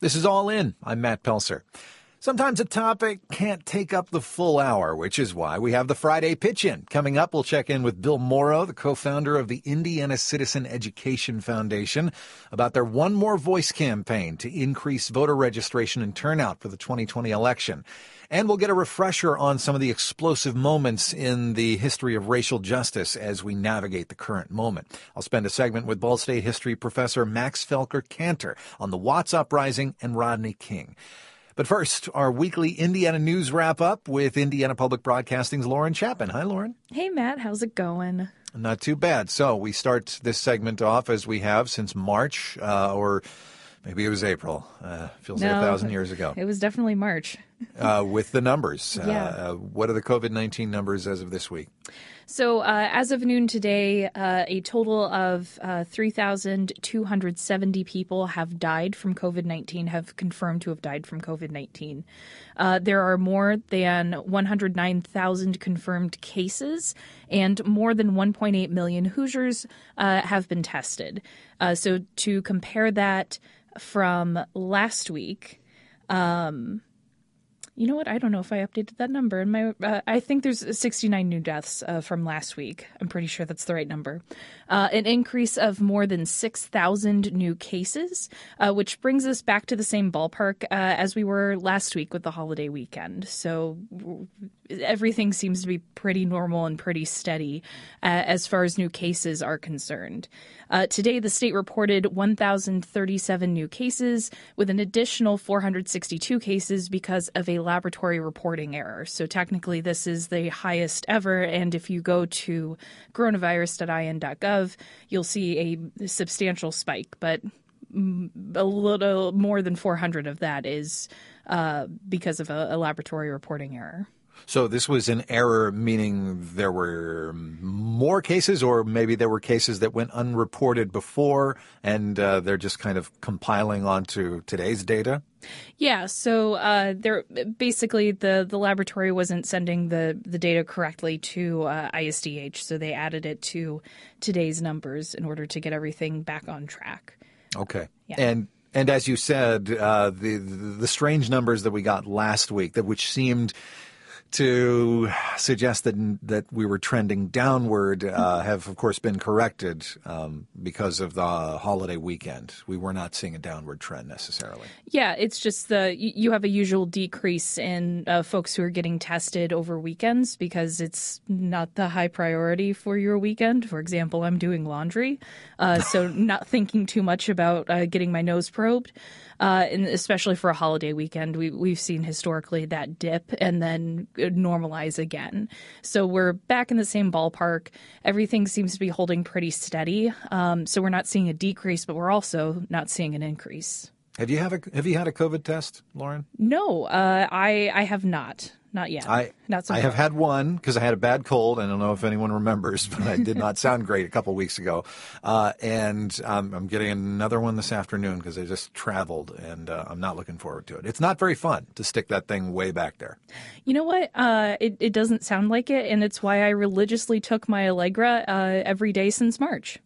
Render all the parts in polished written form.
This is All In. I'm Matt Pelser. Sometimes a topic can't take up the full hour, which is why we have the Friday Pitch-In. Coming up, we'll check in with Bill Morrow, the co-founder of the Indiana Citizen Education Foundation, about their One More Voice campaign to increase voter registration and turnout for the 2020 election. And we'll get a refresher on some of the explosive moments in the history of racial justice as we navigate the current moment. I'll spend a segment with Ball State history professor Max Felker-Cantor on the Watts Uprising and Rodney King. But first, our weekly Indiana news wrap-up with Indiana Public Broadcasting's Lauren Chapman. Hi, Lauren. Hey, Matt. How's it going? Not too bad. So we start this segment off as we have since March, or maybe it was April. Feels like 1,000 years ago. It was definitely March. With the numbers. Yeah. What are the COVID-19 numbers as of this week? So as of noon today, a total of 3,270 people have died from COVID-19, have confirmed to have died from COVID-19. There are more than 109,000 confirmed cases, and more than 1.8 million Hoosiers have been tested. So to compare that from last week, you know what? I don't know if I updated that number. I think there's 69 new deaths from last week. I'm pretty sure that's the right number. An increase of more than 6,000 new cases, which brings us back to the same ballpark as we were last week with the holiday weekend. So everything seems to be pretty normal and pretty steady as far as new cases are concerned. Today, the state reported 1,037 new cases with an additional 462 cases because of a laboratory reporting error. So technically, this is the highest ever. And if you go to coronavirus.in.gov, you'll see a substantial spike. But a little more than 400 of that is because of a laboratory reporting error. So this was an error, meaning there were more cases, or maybe there were cases that went unreported before, and they're just kind of compiling onto today's data? Yeah, so basically the laboratory wasn't sending the data correctly to ISDH, so they added it to today's numbers in order to get everything back on track. Okay. Yeah. And as you said, the strange numbers that we got last week, which seemed to suggest that we were trending downward, have, of course, been corrected because of the holiday weekend. We were not seeing a downward trend necessarily. Yeah, it's just you have a usual decrease in folks who are getting tested over weekends because it's not the high priority for your weekend. For example, I'm doing laundry, so not thinking too much about getting my nose probed. And especially for a holiday weekend, we've seen historically that dip and then normalize again. So we're back in the same ballpark. Everything seems to be holding pretty steady. So we're not seeing a decrease, but we're also not seeing an increase. Have you had a COVID test, Lauren? No, I have not. Not yet. I have had one because I had a bad cold. I don't know if anyone remembers, but I did not sound great a couple of weeks ago. And I'm getting another one this afternoon because I just traveled, and I'm not looking forward to it. It's not very fun to stick that thing way back there. You know what? It doesn't sound like it, and it's why I religiously took my Allegra every day since March.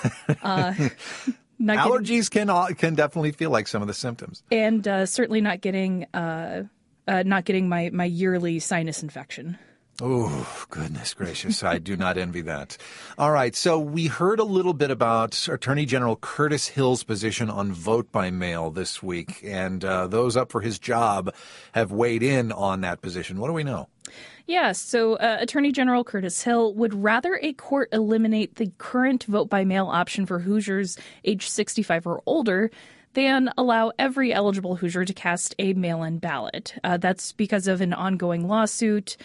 Allergies can definitely feel like some of the symptoms. And certainly not getting my yearly sinus infection. Oh, goodness gracious. I do not envy that. All right. So we heard a little bit about Attorney General Curtis Hill's position on vote by mail this week, and those up for his job have weighed in on that position. What do we know? Yeah, so Attorney General Curtis Hill would rather a court eliminate the current vote by mail option for Hoosiers age 65 or older than allow every eligible Hoosier to cast a mail-in ballot. That's because of an ongoing lawsuit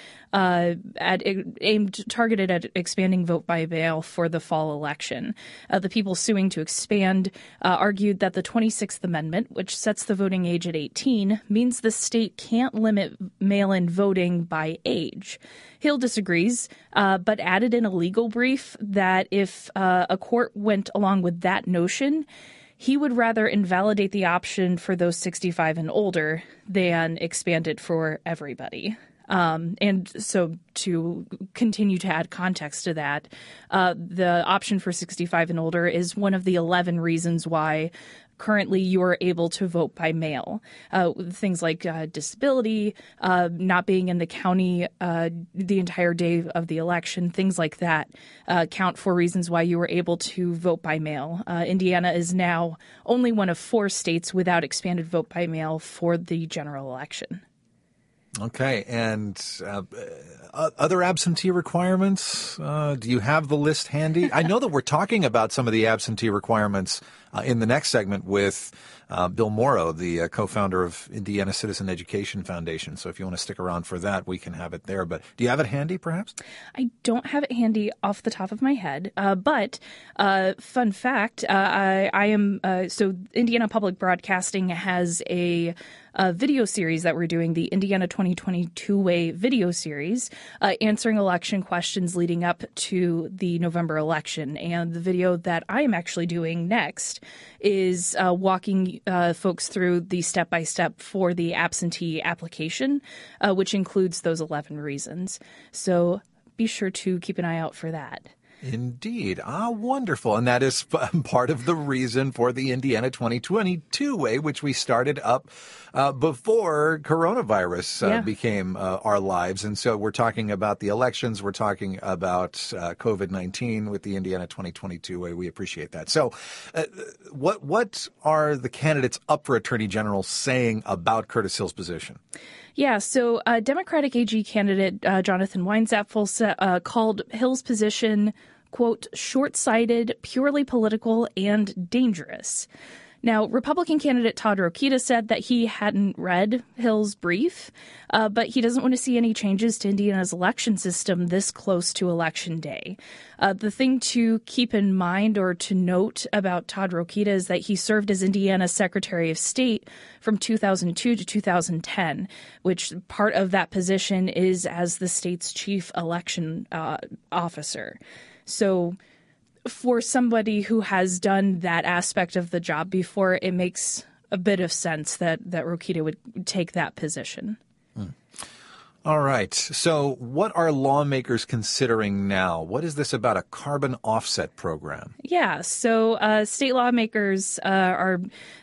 targeted at expanding vote by mail for the fall election. The people suing to expand argued that the 26th Amendment, which sets the voting age at 18, means the state can't limit mail-in voting by age. Hill disagrees, but added in a legal brief that if a court went along with that notion, he would rather invalidate the option for those 65 and older than expand it for everybody. And so to continue to add context to that, the option for 65 and older is one of the 11 reasons why currently you are able to vote by mail. Things like disability, not being in the county the entire day of the election, things like that count for reasons why you were able to vote by mail. Indiana is now only one of 4 states without expanded vote by mail for the general election. Okay, and other absentee requirements? Do you have the list handy? I know that we're talking about some of the absentee requirements in the next segment with Bill Morrow, the co-founder of Indiana Citizen Education Foundation. So if you want to stick around for that, we can have it there. But do you have it handy, perhaps? I don't have it handy off the top of my head, but fun fact, I am so Indiana Public Broadcasting has a video series that we're doing, the Indiana 2022 Way video series, answering election questions leading up to the November election. And the video that I am actually doing next is walking folks through the step-by-step for the absentee application, which includes those 11 reasons. So be sure to keep an eye out for that. Indeed. Wonderful. And that is part of the reason for the Indiana 2022 Way, which we started up before coronavirus became our lives. And so we're talking about the elections. We're talking about COVID-19 with the Indiana 2022 Way. We appreciate that. So what are the candidates up for Attorney General saying about Curtis Hill's position? Yeah, so Democratic AG candidate Jonathan Weinzapfel called Hill's position, quote, short-sighted, purely political, and dangerous. Now, Republican candidate Todd Rokita said that he hadn't read Hill's brief, but he doesn't want to see any changes to Indiana's election system this close to Election Day. The thing to keep in mind or to note about Todd Rokita is that he served as Indiana's Secretary of State from 2002 to 2010, which part of that position is as the state's chief election officer. So for somebody who has done that aspect of the job before, it makes a bit of sense that Rokita would take that position. All right. So what are lawmakers considering now? What is this about a carbon offset program? Yeah. So state lawmakers are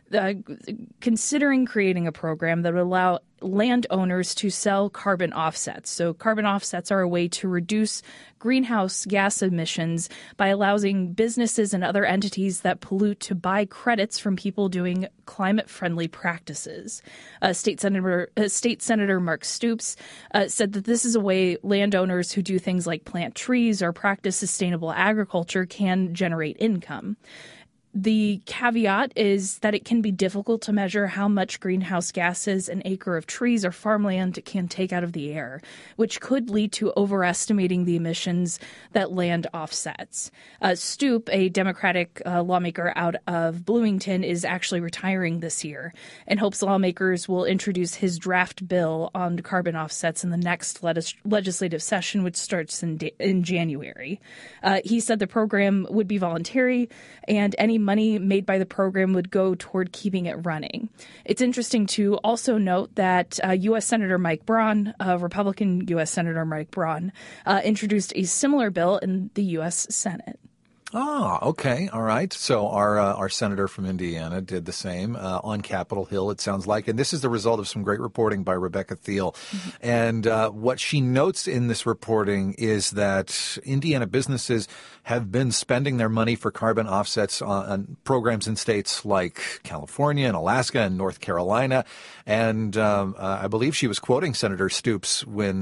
considering creating a program that would allow landowners to sell carbon offsets. So carbon offsets are a way to reduce greenhouse gas emissions by allowing businesses and other entities that pollute to buy credits from people doing climate-friendly practices. State Senator Mark Stoops said that this is a way landowners who do things like plant trees or practice sustainable agriculture can generate income. The caveat is that it can be difficult to measure how much greenhouse gases an acre of trees or farmland can take out of the air, which could lead to overestimating the emissions that land offsets. Stoop, a Democratic lawmaker out of Bloomington, is actually retiring this year and hopes lawmakers will introduce his draft bill on carbon offsets in the next legislative session, which starts in January. He said the program would be voluntary and any money made by the program would go toward keeping it running. It's interesting to also note that U.S. Senator Mike Braun, Republican U.S. Senator Mike Braun, introduced a similar bill in the U.S. Senate. Ah, okay. All right. So our senator from Indiana did the same on Capitol Hill, it sounds like. And this is the result of some great reporting by Rebecca Thiel. Mm-hmm. And what she notes in this reporting is that Indiana businesses have been spending their money for carbon offsets on programs in states like California and Alaska and North Carolina. And I believe she was quoting Senator Stoops when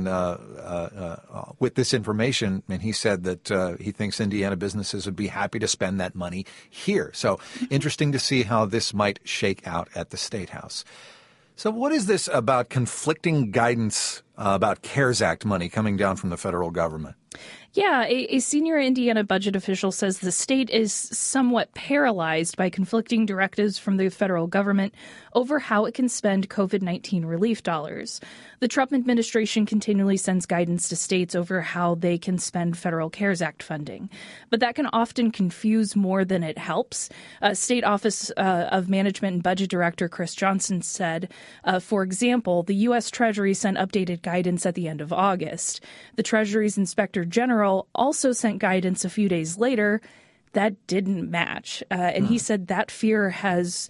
with this information, and he said that he thinks Indiana businesses would be happy to spend that money here. So interesting to see how this might shake out at the State House. So what is this about conflicting guidance about CARES Act money coming down from the federal government? Yeah, a senior Indiana budget official says the state is somewhat paralyzed by conflicting directives from the federal government over how it can spend COVID-19 relief dollars. The Trump administration continually sends guidance to states over how they can spend federal CARES Act funding, but that can often confuse more than it helps. State Office of Management and Budget Director Chris Johnson said, for example, the U.S. Treasury sent updated guidance at the end of August. The Treasury's Inspector General also sent guidance a few days later that didn't match. And he said that fear has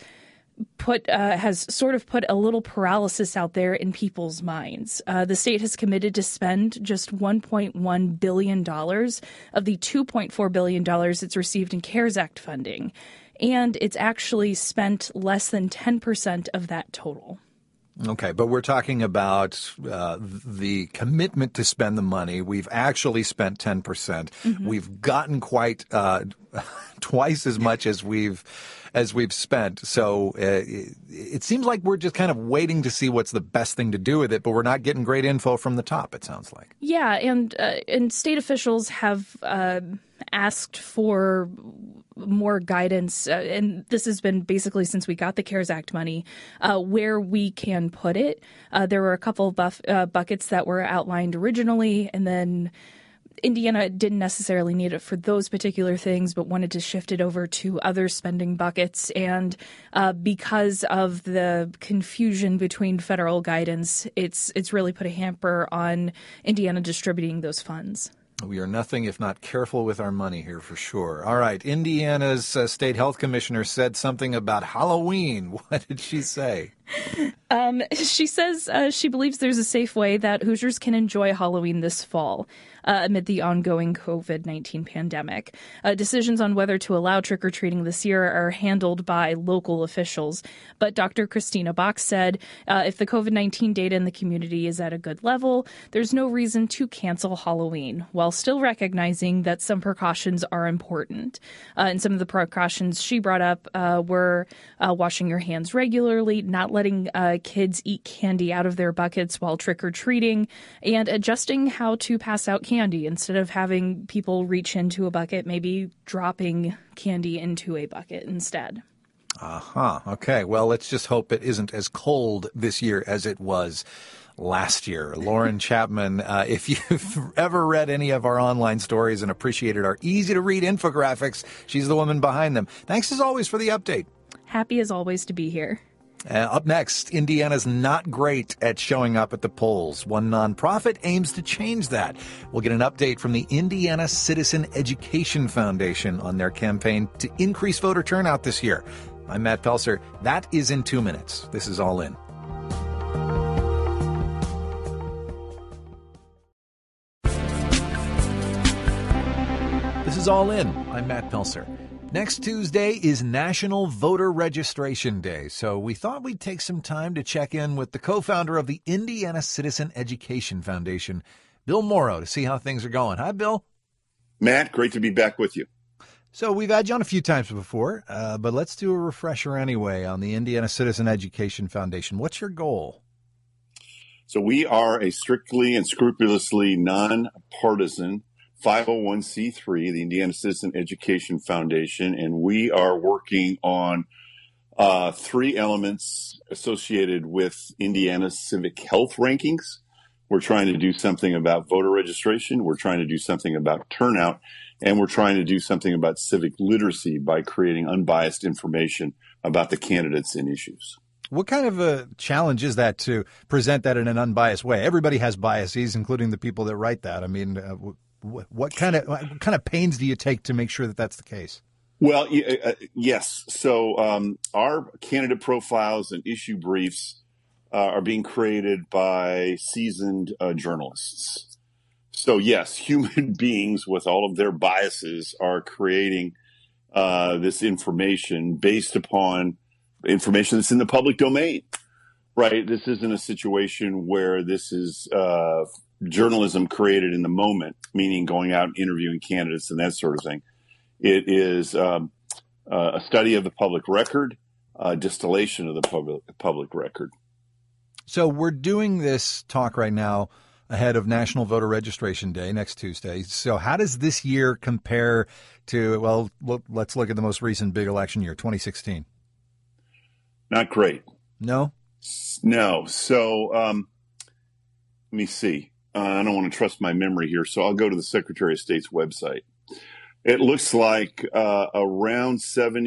sort of put a little paralysis out there in people's minds. The state has committed to spend just $1.1 billion of the $2.4 billion it's received in CARES Act funding. And it's actually spent less than 10% of that total. Okay, but we're talking about the commitment to spend the money. We've actually spent 10%. Mm-hmm. We've gotten quite twice as much as we've spent. So it seems like we're just kind of waiting to see what's the best thing to do with it, but we're not getting great info from the top, it sounds like. Yeah, and state officials have asked for more guidance, and this has been basically since we got the CARES Act money, where we can put it. There were a couple of buckets that were outlined originally, and then Indiana didn't necessarily need it for those particular things, but wanted to shift it over to other spending buckets. And because of the confusion between federal guidance, it's really put a hamper on Indiana distributing those funds. We are nothing if not careful with our money here, for sure. All right. Indiana's state health commissioner said something about Halloween. What did she say? She says she believes there's a safe way that Hoosiers can enjoy Halloween this fall amid the ongoing COVID-19 pandemic. Decisions on whether to allow trick-or-treating this year are handled by local officials. But Dr. Christina Bach said if the COVID-19 data in the community is at a good level, there's no reason to cancel Halloween, while still recognizing that some precautions are important. And some of the precautions she brought up were washing your hands regularly, not letting kids eat candy out of their buckets while trick-or-treating, and adjusting how to pass out candy. Instead of having people reach into a bucket, maybe dropping candy into a bucket instead. Okay. Well, let's just hope it isn't as cold this year as it was last year. Lauren Chapman, if you've ever read any of our online stories and appreciated our easy-to-read infographics, she's the woman behind them. Thanks as always for the update. Happy as always to be here. Up next, Indiana's not great at showing up at the polls. One nonprofit aims to change that. We'll get an update from the Indiana Citizen Education Foundation on their campaign to increase voter turnout this year. I'm Matt Pelser. That is in 2 minutes. This is All In. This is All In. I'm Matt Pelser. Next Tuesday is National Voter Registration Day, so we thought we'd take some time to check in with the co-founder of the Indiana Citizen Education Foundation, Bill Morrow, to see how things are going. Hi, Bill. Matt, great to be back with you. So we've had you on a few times before, but let's do a refresher anyway on the Indiana Citizen Education Foundation. What's your goal? So we are a strictly and scrupulously nonpartisan 501c3, the Indiana Citizen Education Foundation, and we are working on three elements associated with Indiana's civic health rankings. We're trying to do something about voter registration. We're trying to do something about turnout. And we're trying to do something about civic literacy by creating unbiased information about the candidates and issues. What kind of a challenge is that to present that in an unbiased way? Everybody has biases, including the people that write that. I mean, what kind of pains do you take to make sure that that's the case? Well, yes. So our candidate profiles and issue briefs are being created by seasoned journalists. So, yes, human beings with all of their biases are creating this information based upon information that's in the public domain, right? This isn't a situation where this is journalism created in the moment, meaning going out and interviewing candidates and that sort of thing. It is a study of the public record, distillation of the public record. So we're doing this talk right now ahead of National Voter Registration Day next Tuesday. So how does this year compare to, well, let's look at the most recent big election year, 2016? Not great. No? No. So let me see. I don't want to trust my memory here, so I'll go to the Secretary of State's website. It looks like around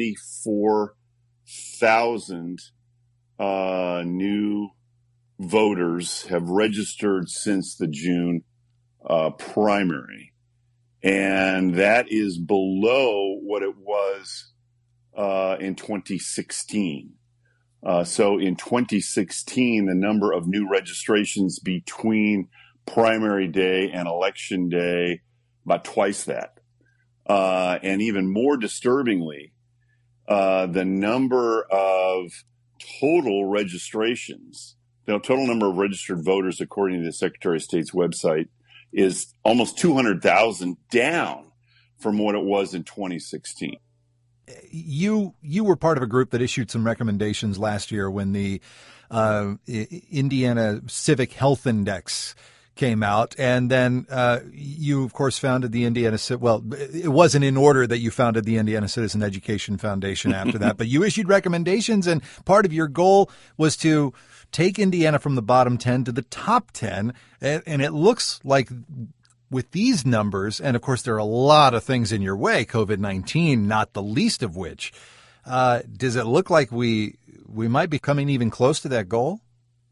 74,000 new voters have registered since the June primary. And that is below what it was in 2016. So in 2016, the number of new registrations between primary day and election day, about twice that. And even more disturbingly, the number of total registrations, the total number of registered voters, according to the Secretary of State's website, is almost 200,000 down from what it was in 2016. You were part of a group that issued some recommendations last year when the Indiana Civic Health Index came out, and then you, of course, founded the Indiana. Well, it wasn't in order that you founded the Indiana Citizen Education Foundation after that, but you issued recommendations, and part of your goal was to take Indiana from the bottom 10 to the top 10, and it looks like with these numbers, and of course there are a lot of things in your way, COVID-19 not the least of which, does it look like we might be coming even close to that goal?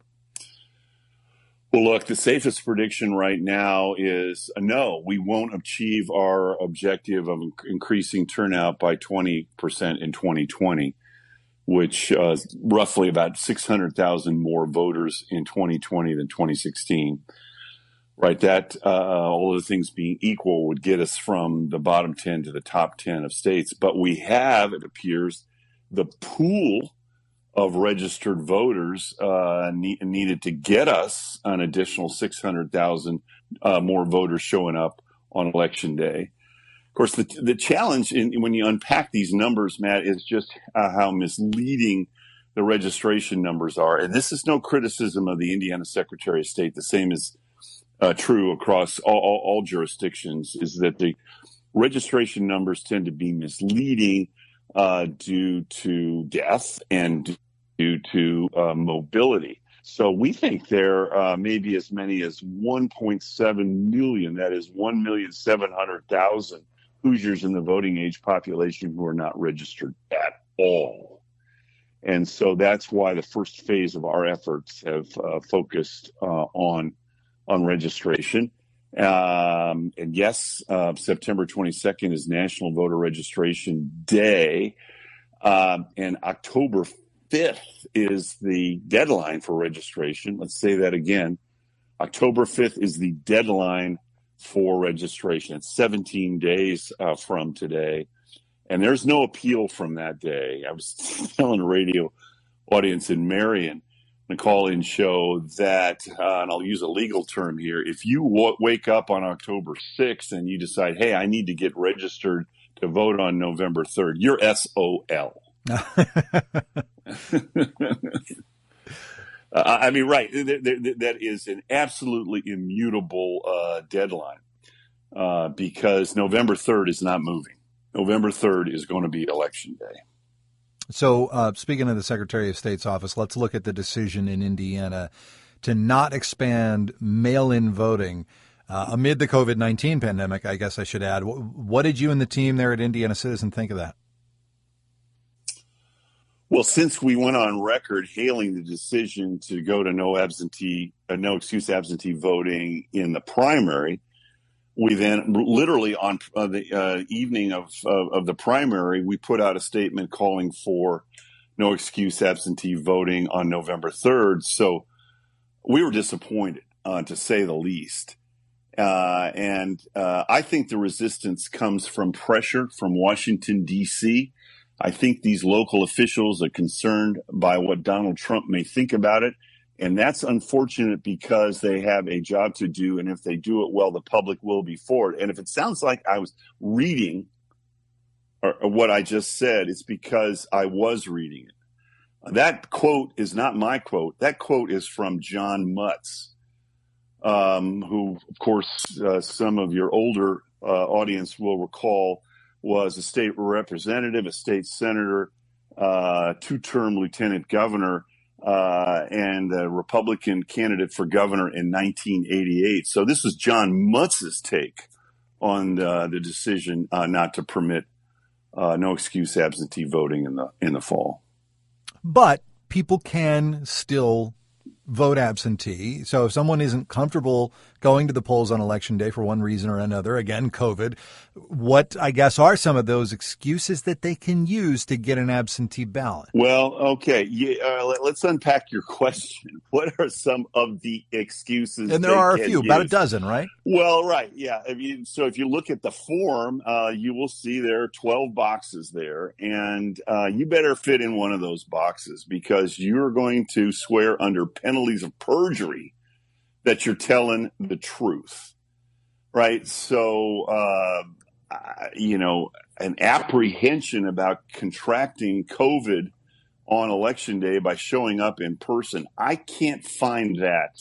Well, look, the safest prediction right now is no, we won't achieve our objective of increasing turnout by 20% in 2020, which is roughly about 600,000 more voters in 2020 than 2016. Right, that all of the things being equal would get us from the bottom 10 to the top 10 of states. But we have, it appears, the pool of registered voters needed to get us an additional 600,000 more voters showing up on Election Day. Of course, the challenge when you unpack these numbers, Matt, is just how misleading the registration numbers are. And this is no criticism of the Indiana Secretary of State. The same is true across all jurisdictions, is that the registration numbers tend to be misleading due to death and due to mobility. So we think there may be as many as 1.7 million, that is 1,700,000 Hoosiers in the voting age population who are not registered at all. And so that's why the first phase of our efforts have focused on registration. And yes, September 22nd is National Voter Registration Day. And October 5th is the deadline for registration. Let's say that again. October 5th is the deadline for registration. It's 17 days from today. And there's no appeal from that day. I was telling a radio audience in Marion, the call-in show, that, and I'll use a legal term here, if you wake up on October 6th and you decide, hey, I need to get registered to vote on November 3rd, you're SOL. I mean, right. That is an absolutely immutable deadline because November 3rd is not moving. November 3rd is going to be Election Day. So speaking of the Secretary of State's office, let's look at the decision in Indiana to not expand mail-in voting amid the COVID-19 pandemic, I guess I should add. What did you and the team there at Indiana Citizen think of that? Well, since we went on record hailing the decision to go to no excuse absentee voting in the primary, we then literally on the evening of the primary, we put out a statement calling for no excuse absentee voting on November 3rd. So we were disappointed, to say the least. And I think the resistance comes from pressure from Washington, D.C. I think these local officials are concerned by what Donald Trump may think about it. And that's unfortunate because they have a job to do. And if they do it well, the public will be for it. And if it sounds like I was reading or what I just said, it's because I was reading it. That quote is not my quote. That quote is from John Mutz, who, of course, some of your older audience will recall, was a state representative, a state senator, two-term lieutenant governor, and a Republican candidate for governor in 1988. So this is John Mutz's take on the decision not to permit no excuse absentee voting in the fall. But people can still vote absentee. So if someone isn't comfortable going to the polls on Election Day for one reason or another, again, COVID, what I guess are some of those excuses that they can use to get an absentee ballot? Well, okay. Let's unpack your question. What are some of the excuses? And there are a few, about a dozen, right? Well, right. Yeah. So if you look at the form, you will see there are 12 boxes there, and you better fit in one of those boxes because you're going to swear under penalties of perjury that you're telling the truth, right? So, an apprehension about contracting COVID on Election Day by showing up in person, I can't find that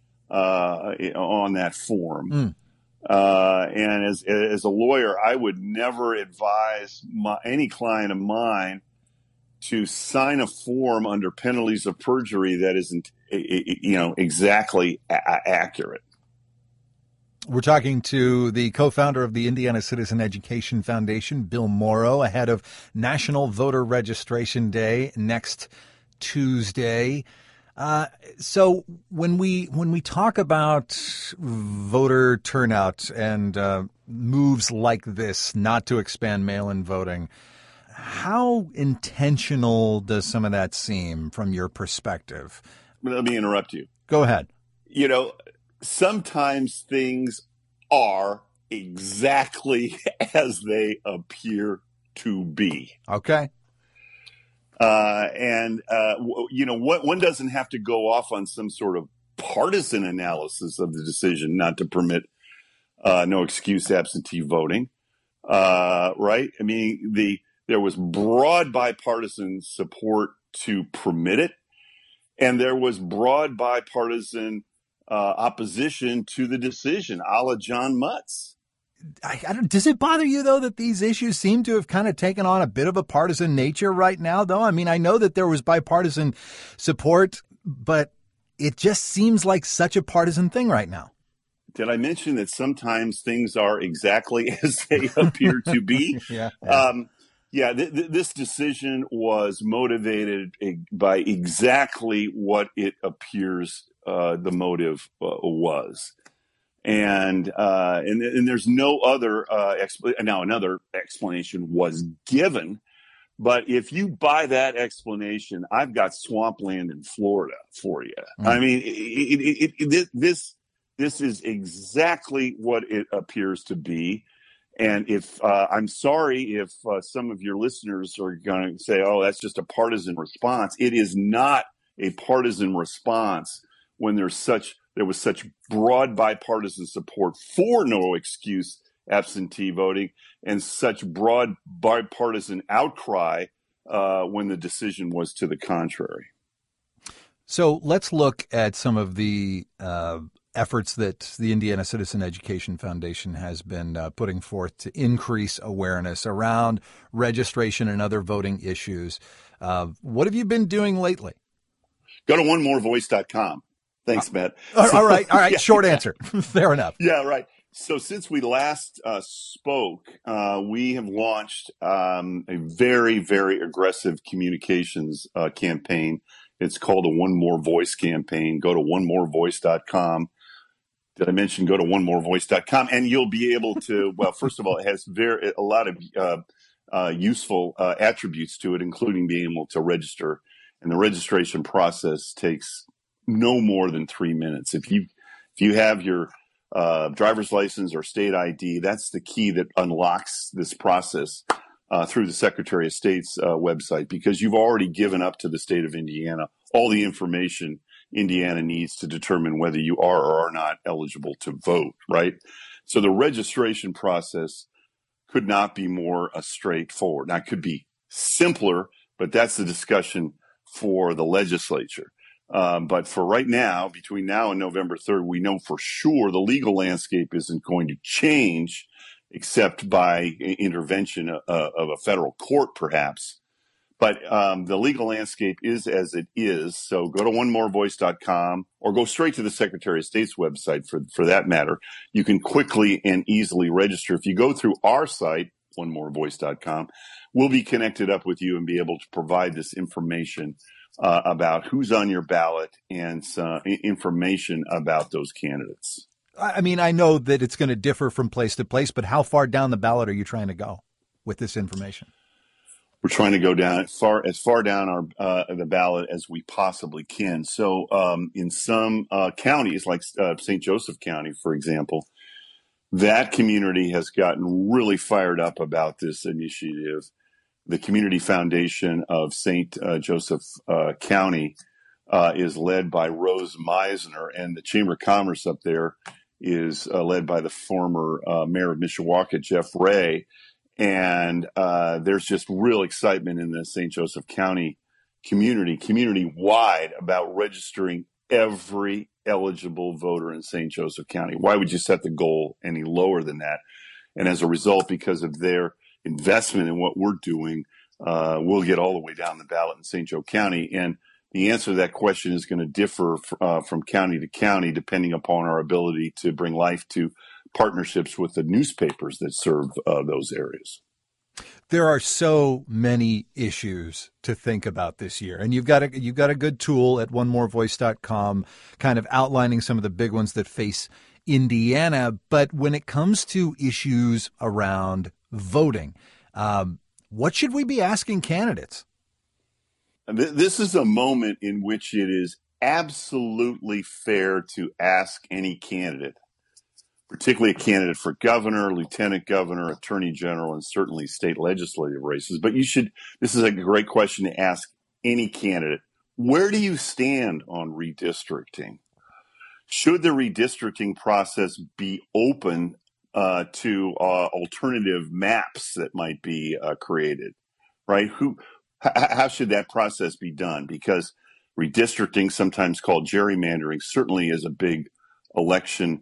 on that form. And as a lawyer, I would never advise any client of mine to sign a form under penalties of perjury that isn't, exactly accurate. We're talking to the co-founder of the Indiana Citizen Education Foundation, Bill Morrow, ahead of National Voter Registration Day next Tuesday. So when we talk about voter turnout and moves like this not to expand mail-in voting, how intentional does some of that seem from your perspective? Let me interrupt you. Go ahead. Sometimes things are exactly as they appear to be. Okay. One doesn't have to go off on some sort of partisan analysis of the decision not to permit no excuse absentee voting, right? I mean, there was broad bipartisan support to permit it, and there was broad bipartisan opposition to the decision, a la John Mutz. Does it bother you, though, that these issues seem to have kind of taken on a bit of a partisan nature right now, though? I mean, I know that there was bipartisan support, but it just seems like such a partisan thing right now. Did I mention that sometimes things are exactly as they appear to be? This decision was motivated by exactly what it appears the motive was. And there's no other explanation. Now, another explanation was given, but if you buy that explanation, I've got swampland in Florida for you. I mean, this is exactly what it appears to be. And if I'm sorry if some of your listeners are going to say, "Oh, that's just a partisan response," it is not a partisan response when there was such broad bipartisan support for no excuse absentee voting and such broad bipartisan outcry when the decision was to the contrary. So let's look at some of the efforts that the Indiana Citizen Education Foundation has been putting forth to increase awareness around registration and other voting issues. What have you been doing lately? Go to onemorevoice.com. Thanks, Matt. All right. Yeah. Short answer. Fair enough. Yeah, right. So since we last spoke, we have launched a very, very aggressive communications campaign. It's called a One More Voice campaign. Go to onemorevoice.com. Did I mention go to onemorevoice.com? And you'll be able to, well, first of all, it has a lot of useful attributes to it, including being able to register. And the registration process takes no more than 3 minutes. If you have your driver's license or state ID, that's the key that unlocks this process through the Secretary of State's website, because you've already given up to the state of Indiana all the information Indiana needs to determine whether you are or are not eligible to vote, right? So the registration process could not be more straightforward. Now, it could be simpler, but that's the discussion for the legislature. But for right now, between now and November 3rd, we know for sure the legal landscape isn't going to change except by intervention of a federal court, perhaps. But the legal landscape is as it is. So go to onemorevoice.com or go straight to the Secretary of State's website for that matter. You can quickly and easily register. If you go through our site, onemorevoice.com, we'll be connected up with you and be able to provide this information about who's on your ballot and information about those candidates. I mean, I know that it's going to differ from place to place, but how far down the ballot are you trying to go with this information? We're trying to go down as far down the ballot as we possibly can. So in some counties, like St. Joseph County, for example, that community has gotten really fired up about this initiative. The Community Foundation of St. Joseph County is led by Rose Meisner, and the Chamber of Commerce up there is led by the former mayor of Mishawaka, Jeff Ray. And there's just real excitement in the St. Joseph County community-wide, about registering every eligible voter in St. Joseph County. Why would you set the goal any lower than that? And as a result, because of their investment in what we're doing, we'll get all the way down the ballot in St. Joe County. And the answer to that question is going to differ from county to county, depending upon our ability to bring life to partnerships with the newspapers that serve those areas. There are so many issues to think about this year, and you've got a good tool at onemorevoice.com kind of outlining some of the big ones that face Indiana. But when it comes to issues around voting, what should we be asking candidates? This is a moment in which it is absolutely fair to ask any candidate, particularly a candidate for governor, lieutenant governor, attorney general, and certainly state legislative races. But this is a great question to ask any candidate. Where do you stand on redistricting? Should the redistricting process be open to alternative maps that might be created, right? How should that process be done? Because redistricting, sometimes called gerrymandering, certainly is a big election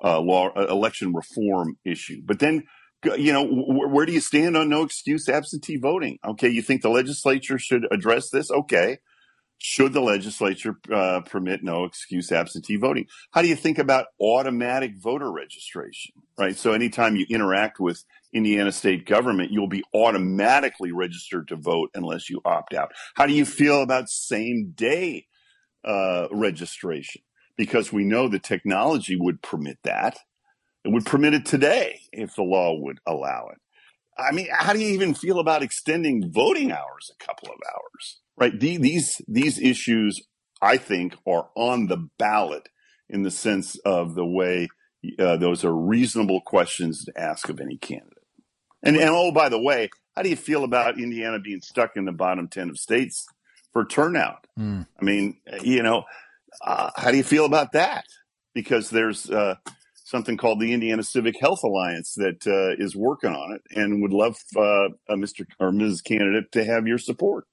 reform issue. But then, where do you stand on no excuse absentee voting? Okay, you think the legislature should address this? Okay. Should the legislature permit no excuse absentee voting? How do you think about automatic voter registration, right? So anytime you interact with Indiana state government, you'll be automatically registered to vote unless you opt out. How do you feel about same day registration? Because we know the technology would permit that. It would permit it today if the law would allow it. I mean, how do you even feel about extending voting hours a couple of hours, right? These issues, I think, are on the ballot in the sense of the way those are reasonable questions to ask of any candidate. And oh, by the way, how do you feel about Indiana being stuck in the bottom 10 of states for turnout? I mean, how do you feel about that? Because there's something called the Indiana Civic Health Alliance that is working on it and would love Mr. or Ms. Candidate to have your support.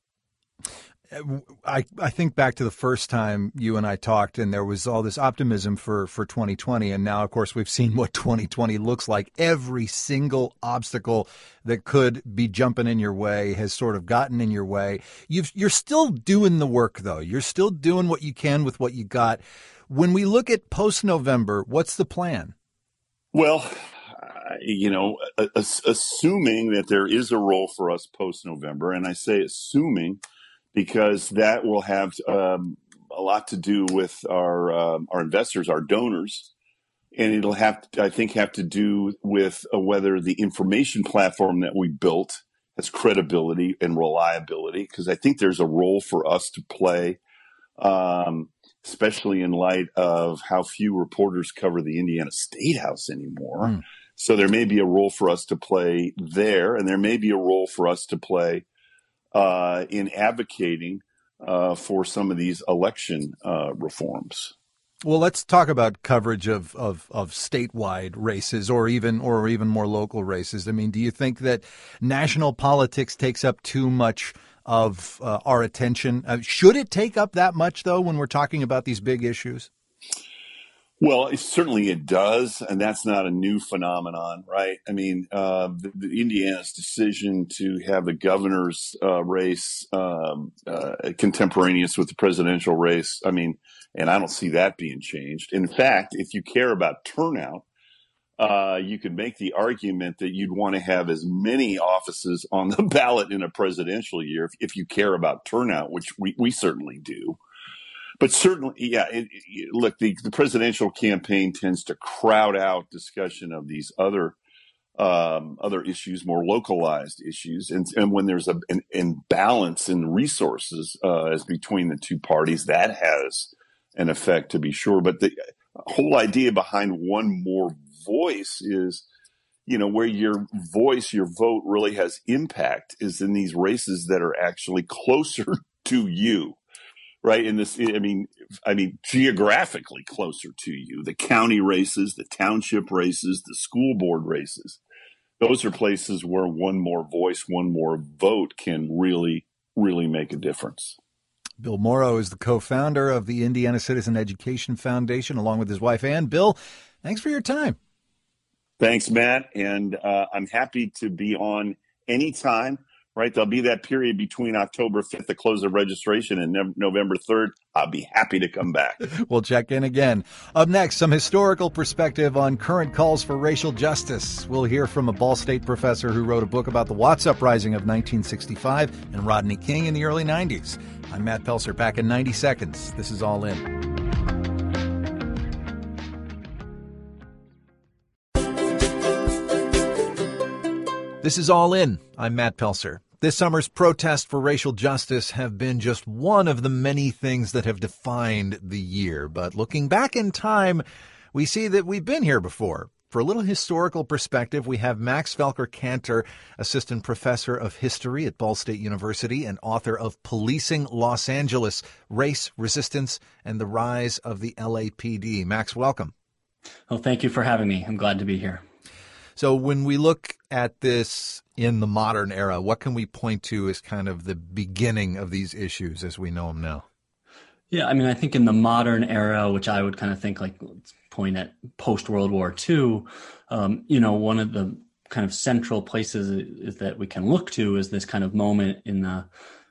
I think back to the first time you and I talked, and there was all this optimism for 2020. And now, of course, we've seen what 2020 looks like. Every single obstacle that could be jumping in your way has sort of gotten in your way. You're still doing the work, though. You're still doing what you can with what you got. When we look at post-November, what's the plan? Well, assuming that there is a role for us post-November, and I say assuming because that will have a lot to do with our investors, our donors, and it'll have to do with whether the information platform that we built has credibility and reliability, because I think there's a role for us to play, especially in light of how few reporters cover the Indiana State House anymore. So there may be a role for us to play there, and there may be a role for us to play in advocating for some of these election reforms. Well, let's talk about coverage of statewide races or even more local races. I mean, do you think that national politics takes up too much of our attention? Should it take up that much, though, when we're talking about these big issues? Well, certainly it does, and that's not a new phenomenon, right? I mean, the Indiana's decision to have the governor's race contemporaneous with the presidential race, I mean, and I don't see that being changed. In fact, if you care about turnout, you could make the argument that you'd want to have as many offices on the ballot in a presidential year if you care about turnout, which we certainly do. But certainly, yeah, look, the presidential campaign tends to crowd out discussion of these other issues, more localized issues. And when there's an imbalance in resources as between the two parties, that has an effect, to be sure. But the whole idea behind one more voice is, where your vote really has impact is in these races that are actually closer to you. Right. In this, I mean, geographically closer to you, the county races, the township races, the school board races, those are places where one more voice, one more vote can really, really make a difference. Bill Morrow is the co-founder of the Indiana Citizen Education Foundation, along with his wife, Ann. Bill, thanks for your time. Thanks, Matt. And I'm happy to be on anytime. Right. There'll be that period between October 5th, the close of registration, and November 3rd. I'll be happy to come back. We'll check in again. Up next, some historical perspective on current calls for racial justice. We'll hear from a Ball State professor who wrote a book about the Watts Uprising of 1965 and Rodney King in the early 90s. I'm Matt Pelser, back in 90 seconds. This is All In. This is All In. I'm Matt Pelser. This summer's protests for racial justice have been just one of the many things that have defined the year. But looking back in time, we see that we've been here before. For a little historical perspective, we have Max Felker Cantor, assistant professor of history at Ball State University and author of Policing Los Angeles, Race, Resistance, and the Rise of the LAPD. Max, welcome. Well, thank you for having me. I'm glad to be here. So when we look at this in the modern era, what can we point to as kind of the beginning of these issues as we know them now? Yeah, I mean, I think in the modern era, which I would kind of think like let's point at post-World War II, one of the kind of central places is that we can look to is this kind of moment in the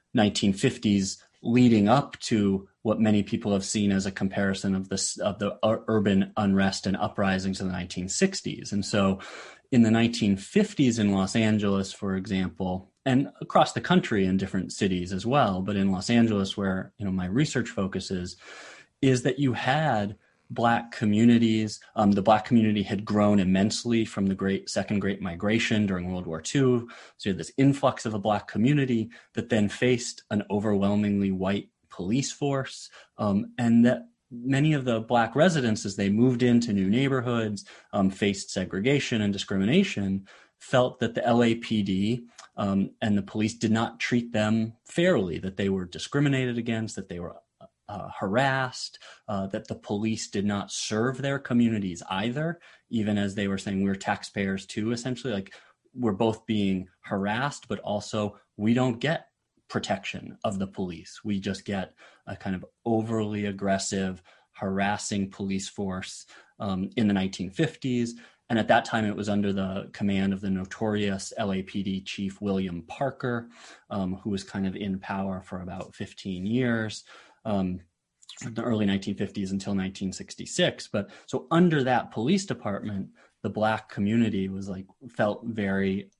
1950s leading up to what many people have seen as a comparison of the urban unrest and uprisings of the 1960s. And so in the 1950s in Los Angeles, for example, and across the country in different cities as well, but in Los Angeles, where my research focuses, is that you had Black communities. The Black community had grown immensely from the Second Great Migration during World War II. So you had this influx of a Black community that then faced an overwhelmingly white police force, and that many of the Black residents, as they moved into new neighborhoods, faced segregation and discrimination, felt that the LAPD and the police did not treat them fairly, that they were discriminated against, that they were harassed, that the police did not serve their communities either, even as they were saying, we're taxpayers too, essentially. Like, we're both being harassed, but also we don't get protection of the police. We just get a kind of overly aggressive, harassing police force in the 1950s. And at that time, it was under the command of the notorious LAPD chief, William Parker, who was kind of in power for about 15 years, from the early 1950s until 1966. But so under that police department, the Black community felt very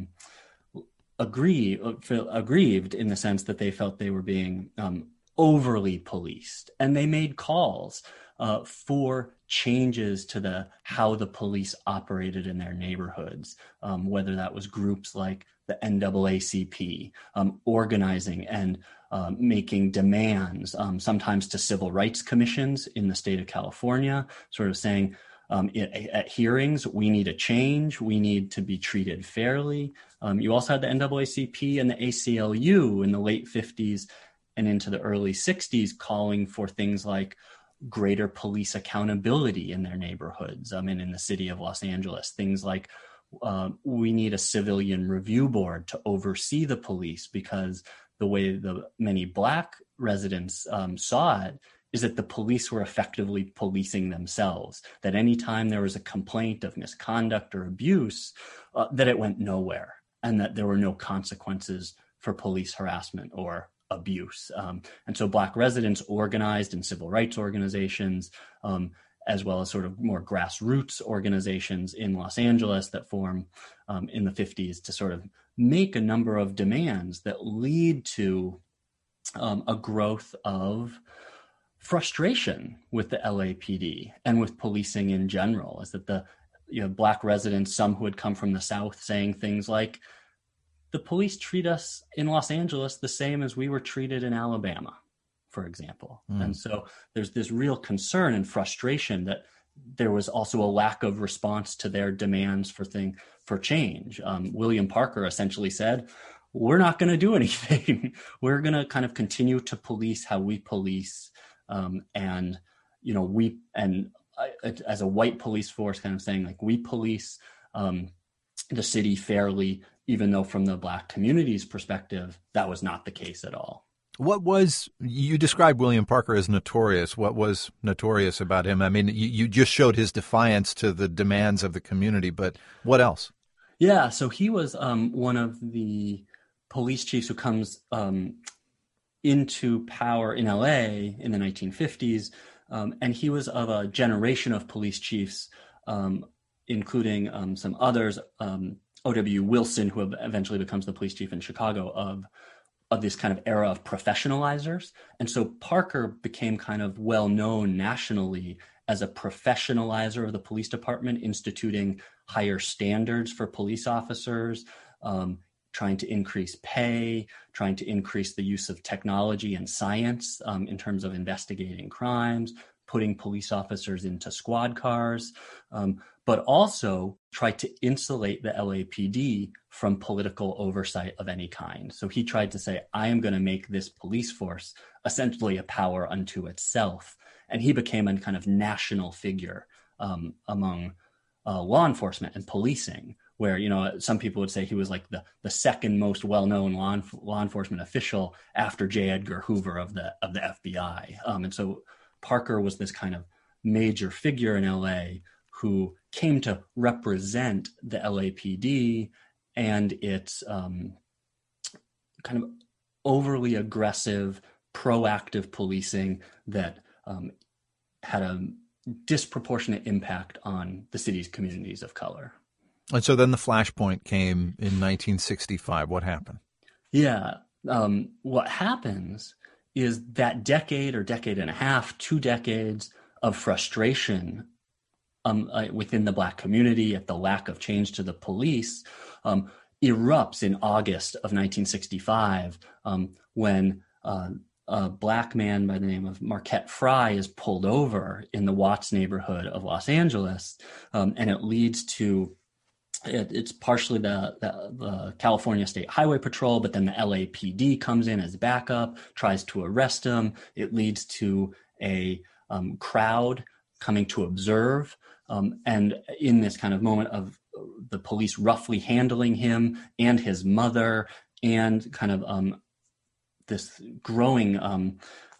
aggrieved in the sense that they felt they were being overly policed, and they made calls for changes to how the police operated in their neighborhoods, whether that was groups like the NAACP organizing and making demands, sometimes to civil rights commissions in the state of California, sort of saying, at hearings, we need a change. We need to be treated fairly. You also had the NAACP and the ACLU in the late 50s and into the early 60s calling for things like greater police accountability in their neighborhoods. And in the city of Los Angeles, things like we need a civilian review board to oversee the police because the way the many Black residents saw it is that the police were effectively policing themselves, that anytime there was a complaint of misconduct or abuse, that it went nowhere, and that there were no consequences for police harassment or abuse. And so Black residents organized in civil rights organizations, as well as sort of more grassroots organizations in Los Angeles that form in the 50s to sort of make a number of demands that lead to a growth of frustration with the LAPD and with policing in general. Is that the Black residents, some who had come from the South, saying things like, the police treat us in Los Angeles the same as we were treated in Alabama, for example. And so there's this real concern and frustration that there was also a lack of response to their demands for change. William Parker essentially said, we're not going to do anything. We're going to kind of continue to police how we police. As a white police force, kind of saying like, we police the city fairly, even though from the Black community's perspective, that was not the case at all. You described William Parker as notorious. What was notorious about him? I mean, you just showed his defiance to the demands of the community, but what else? Yeah, so he was one of the police chiefs who comes into power in LA in the 1950s. And he was of a generation of police chiefs, including some others, O.W. Wilson, who eventually becomes the police chief in Chicago, of this kind of era of professionalizers. And so Parker became kind of well known nationally as a professionalizer of the police department, instituting higher standards for police officers, trying to increase pay, trying to increase the use of technology and science in terms of investigating crimes, putting police officers into squad cars, but also tried to insulate the LAPD from political oversight of any kind. So he tried to say, I am going to make this police force essentially a power unto itself. And he became a kind of national figure among law enforcement and policing, where, some people would say he was like the second most well-known law enforcement official after J. Edgar Hoover of the FBI. And so Parker was this kind of major figure in LA who came to represent the LAPD and its kind of overly aggressive, proactive policing that had a disproportionate impact on the city's communities of color. And so then the flashpoint came in 1965. What happened? Yeah. What happens is that decade or decade and a half, 2 decades of frustration within the Black community at the lack of change to the police erupts in August of 1965 when a Black man by the name of Marquette Frye is pulled over in the Watts neighborhood of Los Angeles, and it leads to it's partially the California State Highway Patrol, but then the LAPD comes in as backup, tries to arrest him. It leads to a crowd coming to observe. And in this kind of moment of the police roughly handling him and his mother, and kind of this growing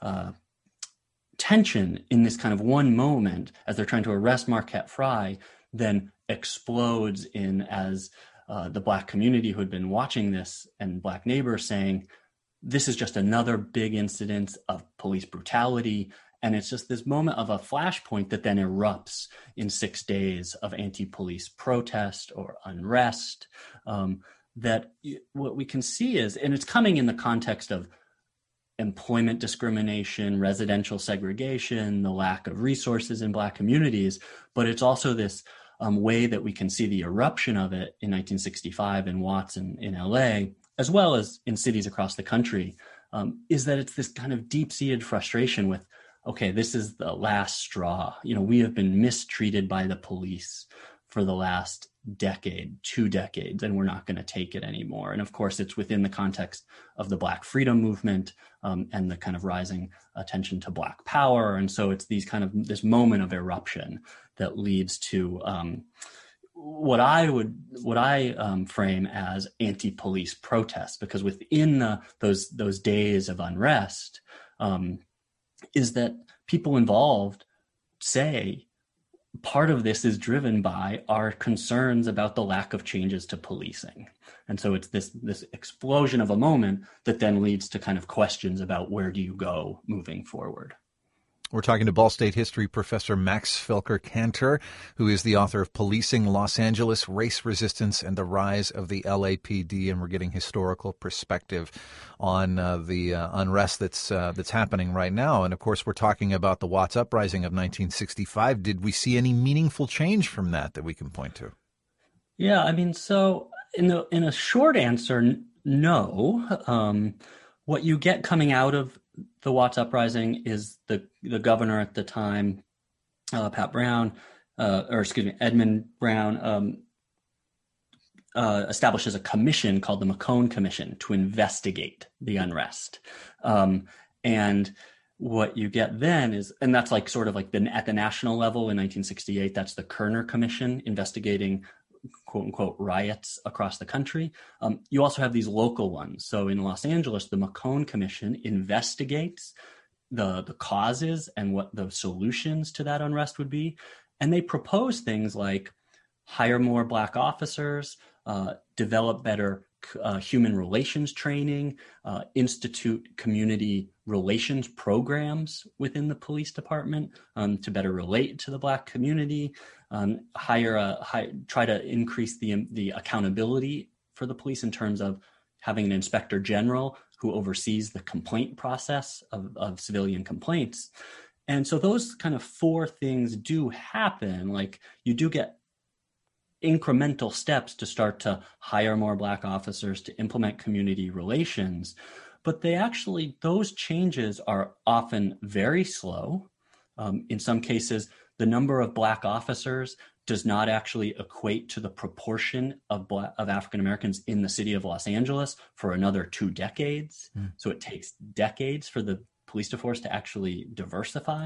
tension in this kind of one moment as they're trying to arrest Marquette Frye, then explodes in as the Black community who had been watching this and Black neighbors saying, this is just another big incident of police brutality. And it's just this moment of a flashpoint that then erupts in 6 days of anti-police protest or unrest. That what we can see is, and it's coming in the context of employment discrimination, residential segregation, the lack of resources in Black communities, but it's also this way that we can see the eruption of it in 1965 in Watts and in LA, as well as in cities across the country, is that it's this kind of deep-seated frustration with, okay, this is the last straw. We have been mistreated by the police for the last decade, 2 decades, and we're not going to take it anymore. And of course, it's within the context of the Black freedom movement and the kind of rising attention to Black power. And so it's these kind of this moment of eruption that leads to what I frame as anti-police protests, because within those days of unrest, is that people involved say part of this is driven by our concerns about the lack of changes to policing. And so it's this explosion of a moment that then leads to kind of questions about where do you go moving forward. We're talking to Ball State history professor Max Felker-Kantor, who is the author of Policing Los Angeles, Race Resistance, and the Rise of the LAPD. And we're getting historical perspective on the unrest that's happening right now. And, of course, we're talking about the Watts Uprising of 1965. Did we see any meaningful change from that we can point to? Yeah, I mean, so in a short answer, no. What you get coming out of the Watts Uprising is the governor at the time, Edmund Brown, establishes a commission called the McCone Commission to investigate the unrest. And what you get then is, and that's like sort of like at the national level in 1968, that's the Kerner Commission investigating quote unquote riots across the country. You also have these local ones. So in Los Angeles, the McCone Commission investigates the causes and what the solutions to that unrest would be. And they propose things like hire more Black officers, develop better human relations training, institute community relations programs within the police department to better relate to the Black community, try to increase the accountability for the police in terms of having an inspector general who oversees the complaint process of civilian complaints. And so those kind of four things do happen. Like you do get incremental steps to start to hire more Black officers, to implement community relations. But those changes are often very slow. In some cases, the number of Black officers does not actually equate to the proportion of African Americans in the city of Los Angeles for another 2 decades. So it takes decades for the police force to actually diversify.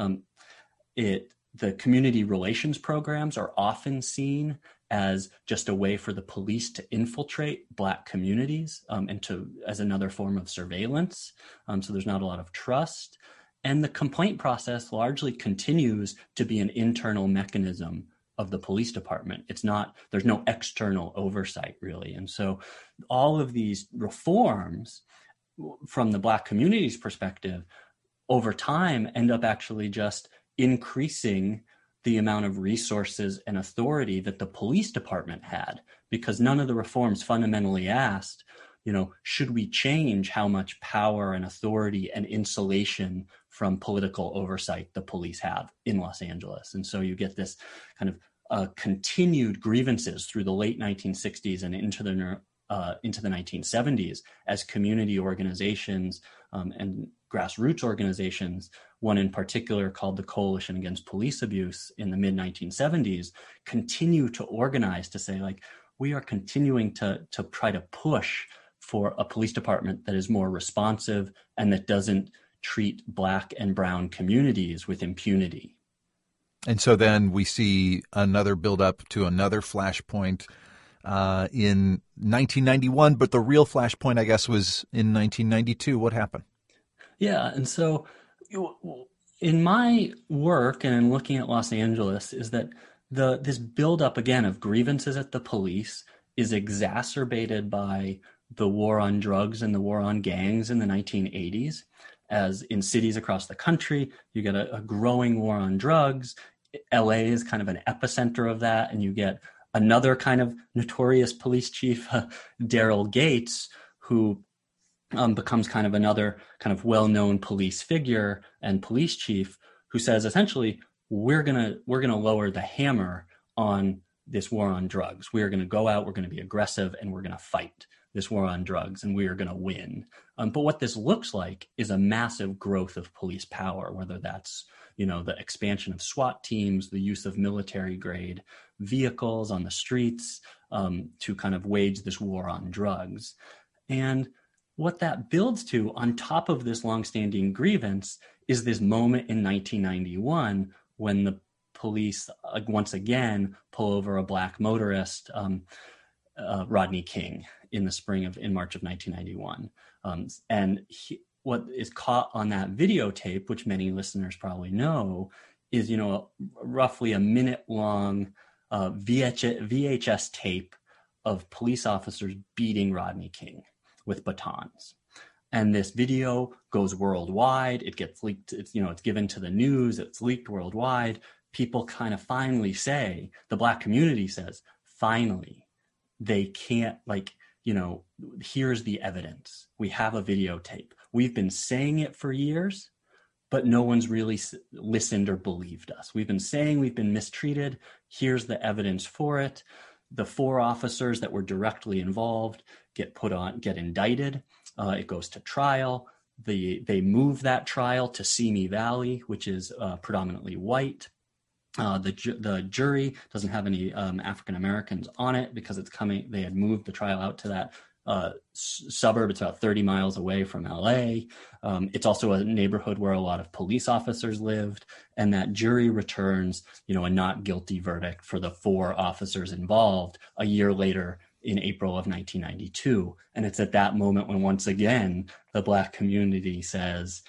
The community relations programs are often seen as just a way for the police to infiltrate Black communities and as another form of surveillance. So there's not a lot of trust. And the complaint process largely continues to be an internal mechanism of the police department. There's no external oversight really. And so all of these reforms from the Black community's perspective over time end up actually just increasing the amount of resources and authority that the police department had, because none of the reforms fundamentally asked, should we change how much power and authority and insulation from political oversight the police have in Los Angeles? And so you get this kind of continued grievances through the late 1960s and into the 1970s as community organizations and grassroots organizations, one in particular called the Coalition Against Police Abuse in the mid-1970s, continue to organize to say, like, we are continuing to try to push for a police department that is more responsive and that doesn't treat Black and brown communities with impunity. And so then we see another build-up to another flashpoint in 1991, but the real flashpoint, I guess, was in 1992. What happened? Yeah, and so in my work and in looking at Los Angeles is that this buildup, again, of grievances at the police is exacerbated by the war on drugs and the war on gangs in the 1980s. As in cities across the country, you get a growing war on drugs. LA is kind of an epicenter of that, and you get another kind of notorious police chief, Daryl Gates, who becomes kind of another kind of well-known police figure and police chief, who says essentially, we're gonna lower the hammer on this war on drugs. We are going to go out, we're going to be aggressive, and we're going to fight this war on drugs, and we are going to win. But what this looks like is a massive growth of police power, whether that's, the expansion of SWAT teams, the use of military-grade vehicles on the streets to kind of wage this war on drugs. And what that builds to, on top of this longstanding grievance, is this moment in 1991 when the police once again pull over a black motorist, Rodney King, in March of 1991. What is caught on that videotape, which many listeners probably know, is, roughly a minute-long VHS tape of police officers beating Rodney King with batons. And this video goes worldwide. It gets leaked. It's given to the news. It's leaked worldwide. People kind of finally say, the Black community says, finally, they can't, here's the evidence. We have a videotape. We've been saying it for years, but no one's really listened or believed us. We've been saying we've been mistreated. Here's the evidence for it. The 4 officers that were directly involved get indicted. It goes to trial. They move that trial to Simi Valley, which is predominantly white. The jury doesn't have any African Americans on it because they had moved the trial out to that suburb. It's about 30 miles away from LA. It's also a neighborhood where a lot of police officers lived, and that jury returns, a not guilty verdict for the 4 officers involved a year later in April of 1992. And it's at that moment when, once again, the Black community says,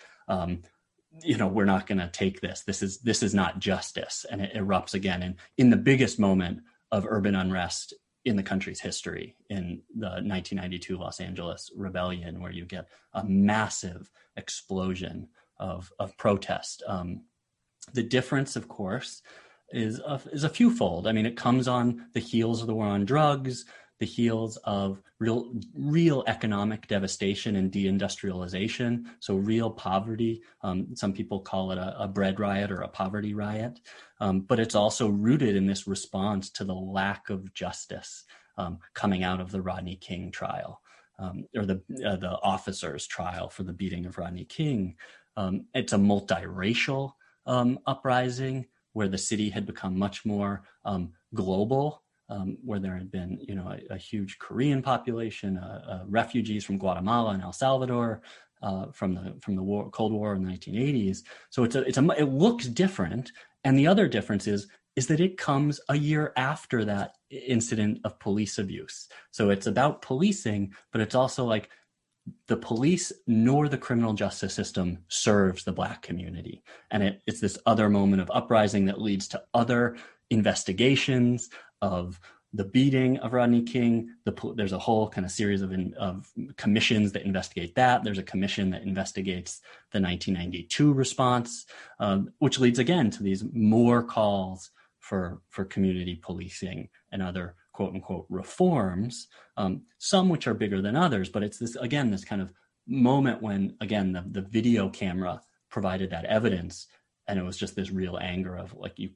we're not going to take this. This is not justice. And it erupts again. And in the biggest moment of urban unrest in the country's history, in the 1992 Los Angeles rebellion, where you get a massive explosion of protest. The difference, of course, is a fewfold. I mean, it comes on the heels of the war on drugs, the heels of real economic devastation and deindustrialization, so real poverty. Some people call it a bread riot or a poverty riot, but it's also rooted in this response to the lack of justice coming out of the Rodney King trial, or the officers' trial for the beating of Rodney King. It's a multiracial uprising where the city had become much more global. Where there had been, a huge Korean population, refugees from Guatemala and El Salvador, from the Cold War in the 1980s. So it looks different, and the other difference is that it comes a year after that incident of police abuse. So it's about policing, but it's also like the police nor the criminal justice system serves the Black community, and it's this other moment of uprising that leads to other investigations of the beating of Rodney King. There's a whole kind of series of commissions that investigate that. There's a commission that investigates the 1992 response, which leads again to these more calls for community policing and other quote unquote reforms, some which are bigger than others. But it's this kind of moment when, again, the video camera provided that evidence. And it was just this real anger of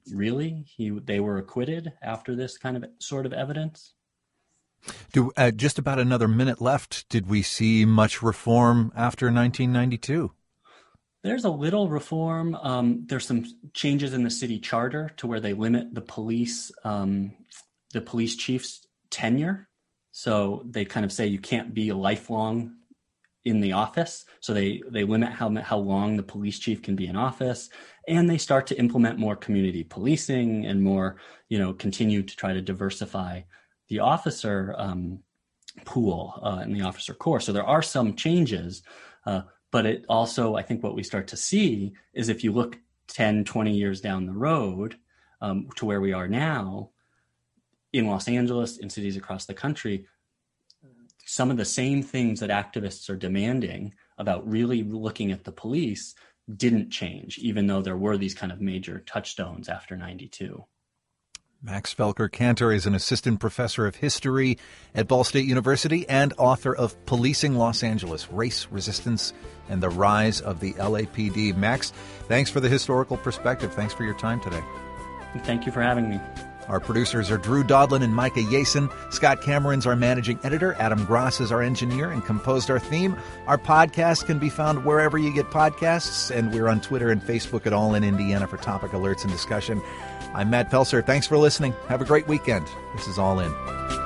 they were acquitted after this kind of sort of evidence. Just about another minute left. Did we see much reform after 1992? There's a little reform. There's some changes in the city charter to where they limit the police chief's tenure. So they kind of say you can't be a lifelong in the office. So they limit how long the police chief can be in office, and they start to implement more community policing and more, continue to try to diversify the officer pool and the officer corps. So there are some changes, but it also, I think what we start to see is if you look 10, 20 years down the road to where we are now in Los Angeles, in cities across the country, some of the same things that activists are demanding about really looking at the police didn't change, even though there were these kind of major touchstones after 92. Max Felker Kantor is an assistant professor of history at Ball State University and author of Policing Los Angeles, Race, Resistance, and the Rise of the LAPD. Max, thanks for the historical perspective. Thanks for your time today. Thank you for having me. Our producers are Drew Dodlin and Micah Yason. Scott Cameron's our managing editor. Adam Gross is our engineer and composed our theme. Our podcast can be found wherever you get podcasts, and we're on Twitter and Facebook at All in Indiana for topic alerts and discussion. I'm Matt Pelser. Thanks for listening. Have a great weekend. This is All In.